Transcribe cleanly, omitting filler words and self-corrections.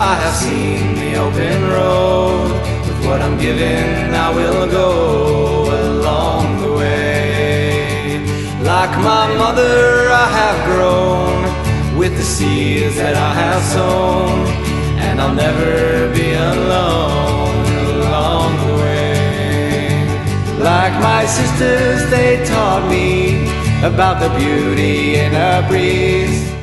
I have seen the open road. With what I'm given, I will go along the way. Like my mother, I have grown with the seeds that I have sown, and I'll never be alone along the way. Like my sisters, they taught me about the beauty in a breeze.